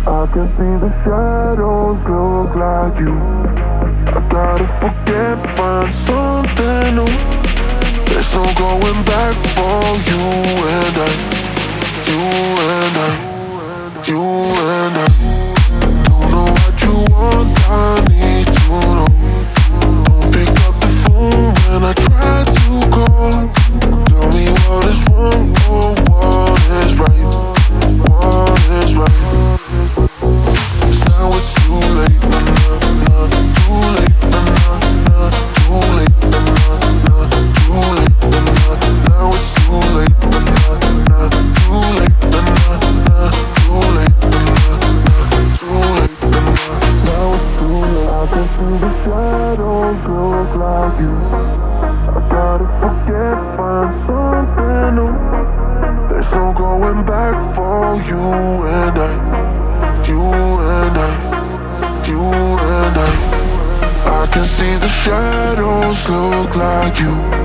I can see the shadows look like you. I gotta forget, find something new. There's no going back for you and I. You and I. You and I. Don't know what you want, I need to know. Don't pick up the phone when I try to call. Tell me what is wrong or what is right. What is right. 'Cause now it's too late, too late, too late, too late, now it's too late, too late, too late, too late, now it's too late. I can see the shadows look like you. I gotta forget, find something new. There's no going back for you and I. You and I. You and I. I can see the shadows look like you.